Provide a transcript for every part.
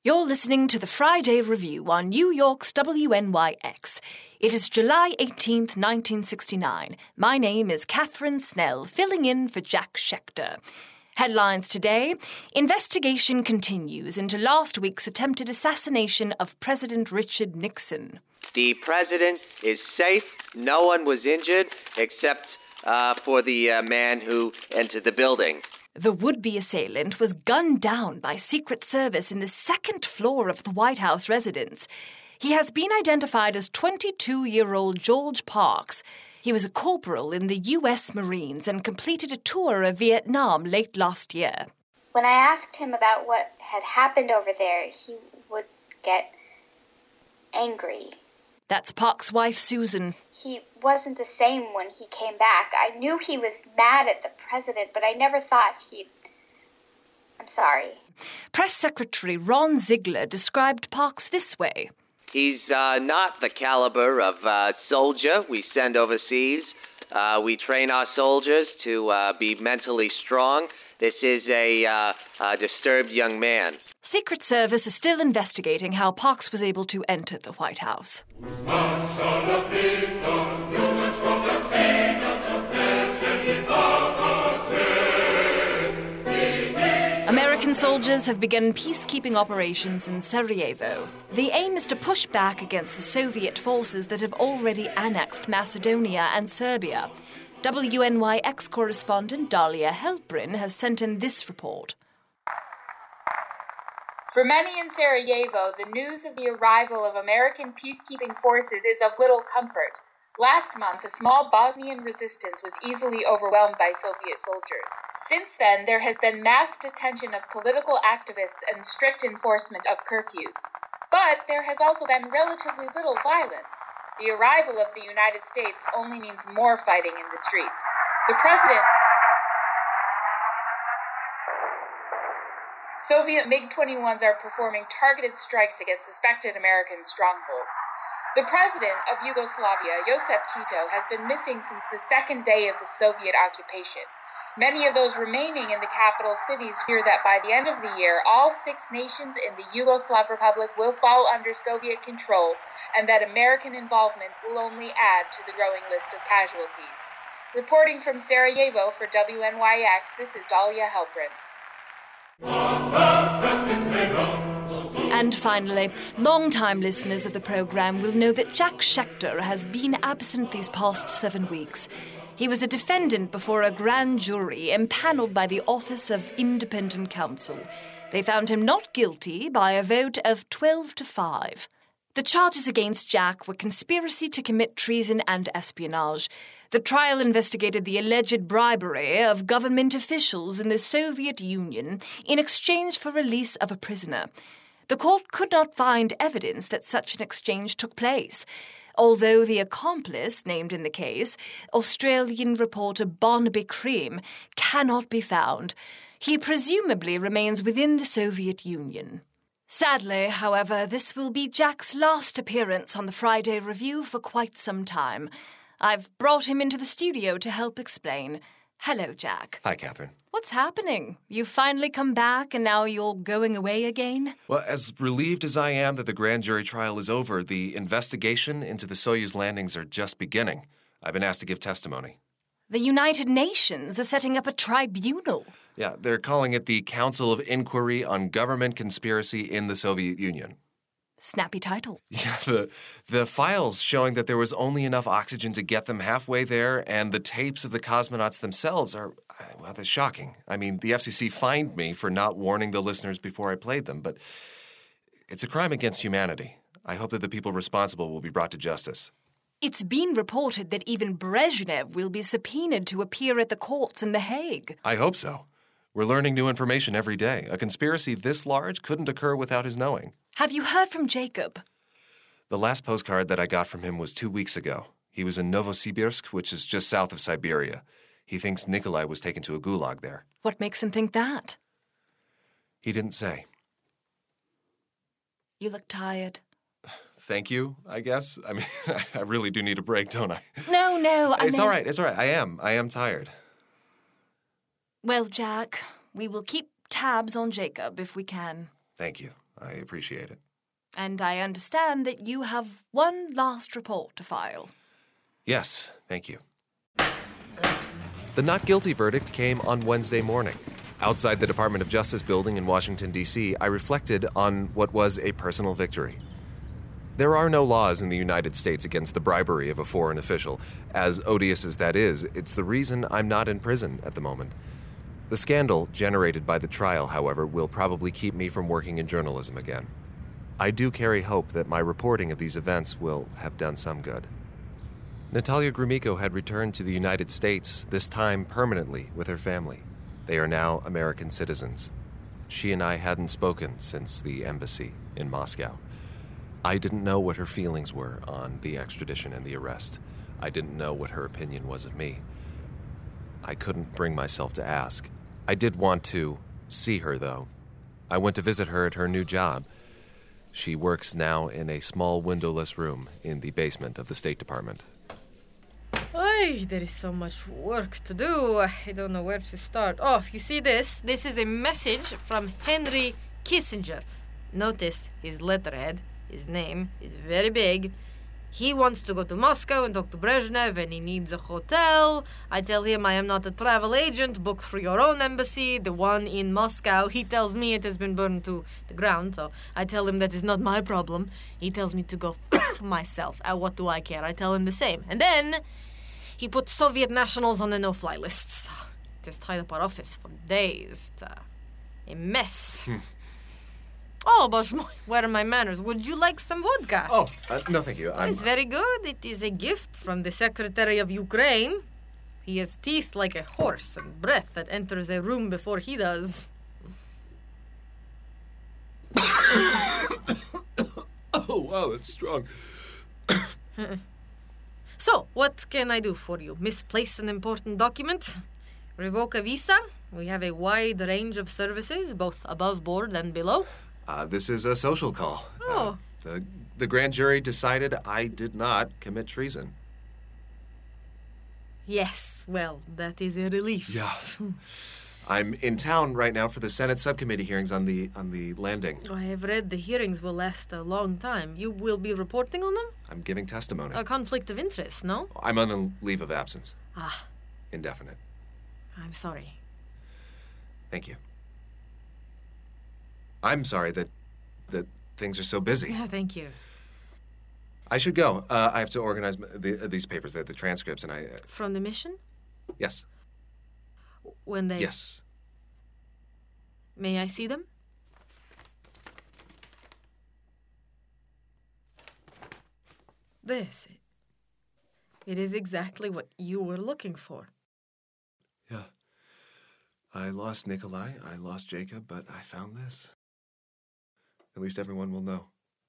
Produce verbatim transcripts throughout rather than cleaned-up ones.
You're listening to the Friday Review on New York's W N Y X. It is July eighteenth, nineteen sixty-nine. My name is Catherine Snell, filling in for Jack Schechter. Headlines today: investigation continues into last week's attempted assassination of President Richard Nixon. The president is safe. No one was injured except uh, for the uh, man who entered the building. The would-be assailant was gunned down by Secret Service in the second floor of the White House residence. He has been identified as twenty-two-year-old George Parks. He was a corporal in the U S Marines and completed a tour of Vietnam late last year. When I asked him about what had happened over there, he would get angry. That's Parks' wife, Susan. He wasn't the same when he came back. I knew he was mad at the president, but I never thought he'd... I'm sorry. Press Secretary Ron Ziegler described Parks this way. He's uh, not the caliber of uh, soldier we send overseas. Uh, we train our soldiers to uh, be mentally strong. This is a, uh, a disturbed young man. Secret Service is still investigating how Parks was able to enter the White House. American soldiers have begun peacekeeping operations in Sarajevo. The aim is to push back against the Soviet forces that have already annexed Macedonia and Serbia. W N Y X correspondent Dahlia Helprin has sent in this report. For many in Sarajevo, the news of the arrival of American peacekeeping forces is of little comfort. Last month, a small Bosnian resistance was easily overwhelmed by Soviet soldiers. Since then, there has been mass detention of political activists and strict enforcement of curfews. But there has also been relatively little violence. The arrival of the United States only means more fighting in the streets. The president... Soviet MiG twenty-ones are performing targeted strikes against suspected American strongholds. The president of Yugoslavia, Josip Tito, has been missing since the second day of the Soviet occupation. Many of those remaining in the capital cities fear that by the end of the year, all six nations in the Yugoslav Republic will fall under Soviet control, and that American involvement will only add to the growing list of casualties. Reporting from Sarajevo for W N Y X, this is Dahlia Helprin. And finally, long-time listeners of the programme will know that Jack Schechter has been absent these past seven weeks. He was a defendant before a grand jury empanelled by the Office of Independent Counsel. They found him not guilty by a vote of twelve to five. The charges against Jack were conspiracy to commit treason and espionage. The trial investigated the alleged bribery of government officials in the Soviet Union in exchange for release of a prisoner. The court could not find evidence that such an exchange took place, although the accomplice named in the case, Australian reporter Barnaby Cream, cannot be found. He presumably remains within the Soviet Union. Sadly, however, this will be Jack's last appearance on the Friday Review for quite some time. I've brought him into the studio to help explain. Hello, Jack. Hi, Catherine. What's happening? You've finally come back and now you're going away again? Well, as relieved as I am that the grand jury trial is over, the investigation into the Soyuz landings are just beginning. I've been asked to give testimony. The United Nations are setting up a tribunal. Yeah, they're calling it the Council of Inquiry on Government Conspiracy in the Soviet Union. Snappy title. Yeah, the the files showing that there was only enough oxygen to get them halfway there, and the tapes of the cosmonauts themselves are, well, they're shocking. I mean, the F C C fined me for not warning the listeners before I played them, but it's a crime against humanity. I hope that the people responsible will be brought to justice. It's been reported that even Brezhnev will be subpoenaed to appear at the courts in The Hague. I hope so. We're learning new information every day. A conspiracy this large couldn't occur without his knowing. Have you heard from Jacob? The last postcard that I got from him was two weeks ago. He was in Novosibirsk, which is just south of Siberia. He thinks Nikolai was taken to a gulag there. What makes him think that? He didn't say. You look tired. Thank you, I guess. I mean, I really do need a break, don't I? No, no, I It's meant... all right, it's all right. I am. I am tired. Well, Jack, we will keep tabs on Jacob if we can. Thank you. I appreciate it. And I understand that you have one last report to file. Yes, thank you. The not guilty verdict came on Wednesday morning. Outside the Department of Justice building in Washington, D C, I reflected on what was a personal victory. There are no laws in the United States against the bribery of a foreign official. As odious as that is, it's the reason I'm not in prison at the moment. The scandal generated by the trial, however, will probably keep me from working in journalism again. I do carry hope that my reporting of these events will have done some good. Natalia Gromyko had returned to the United States, this time permanently with her family. They are now American citizens. She and I hadn't spoken since the embassy in Moscow. I didn't know what her feelings were on the extradition and the arrest. I didn't know what her opinion was of me. I couldn't bring myself to ask. I did want to see her, though. I went to visit her at her new job. She works now in a small windowless room in the basement of the State Department. Ay, there is so much work to do. I don't know where to start. Oh, if you see this, this is a message from Henry Kissinger. Notice his letterhead. His name is very big. He wants to go to Moscow and talk to Brezhnev, and he needs a hotel. I tell him I am not a travel agent. Book through your own embassy, the one in Moscow. He tells me it has been burned to the ground, so I tell him that is not my problem. He tells me to go f*** myself. Uh, what do I care? I tell him the same. And then he put Soviet nationals on the no-fly lists. It has tied up our office for days. It's uh, a mess. Oh, Bosh, where are my manners? Would you like some vodka? Oh, uh, no thank you. I'm... It's very good. It is a gift from the Secretary of Ukraine. He has teeth like a horse and breath that enters a room before he does. Oh, wow, that's strong. So, what can I do for you? Misplace an important document? Revoke a visa? We have a wide range of services, both above board and below. Uh, this is a social call. Oh. Uh, the, the grand jury decided I did not commit treason. Yes, well, that is a relief. Yeah. I'm in town right now for the Senate subcommittee hearings on the on the landing. I have read the hearings will last a long time. You will be reporting on them? I'm giving testimony. A conflict of interest, no? I'm on a leave of absence. Ah. Indefinite. I'm sorry. Thank you. I'm sorry that that things are so busy. Yeah, thank you. I should go. Uh, I have to organize the, uh, these papers, the, the transcripts, and I... Uh... From the mission? Yes. When they... Yes. May I see them? This. It is exactly what you were looking for. Yeah. I lost Nikolai, I lost Jacob, but I found this. At least everyone will know.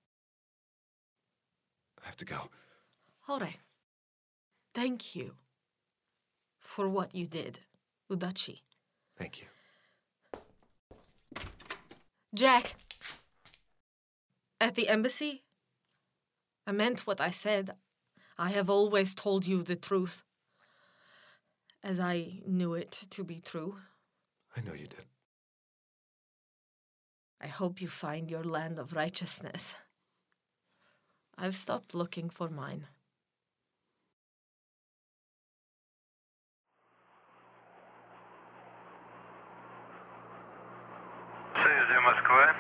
I have to go. All right. Thank you for what you did, Udachi. Thank you. Jack, at the embassy, I meant what I said. I have always told you the truth, as I knew it to be true. I know you did. I hope you find your land of righteousness. I've stopped looking for mine. Союз Москва.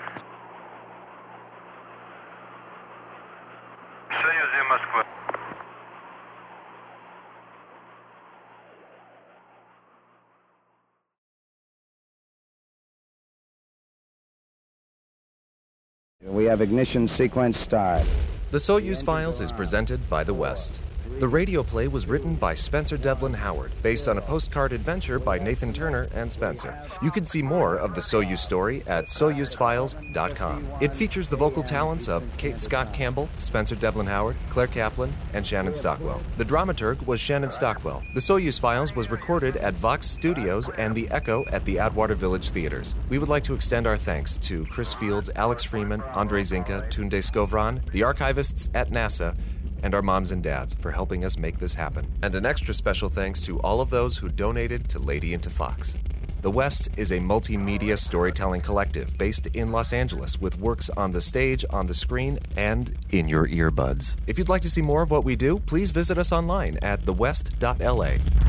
Союз Москва. We have ignition sequence start. The Soyuz Files is presented by The West. The radio play was written by Spencer Devlin Howard, based on a postcard adventure by Nathan Turner and Spencer. You can see more of the Soyuz story at soyuz files dot com. It features the vocal talents of Kate Scott Campbell, Spencer Devlin Howard, Claire Kaplan, and Shannon Stockwell. The dramaturg was Shannon Stockwell. The Soyuz Files was recorded at Vox Studios and The Echo at the Atwater Village Theaters. We would like to extend our thanks to Chris Fields, Alex Freeman, Andre Zinka, Tunde Skovron, the archivists at NASA, and our moms and dads for helping us make this happen. And an extra special thanks to all of those who donated to Lady into Fox. The West is a multimedia storytelling collective based in Los Angeles with works on the stage, on the screen, and in your earbuds. If you'd like to see more of what we do, please visit us online at the west dot l a.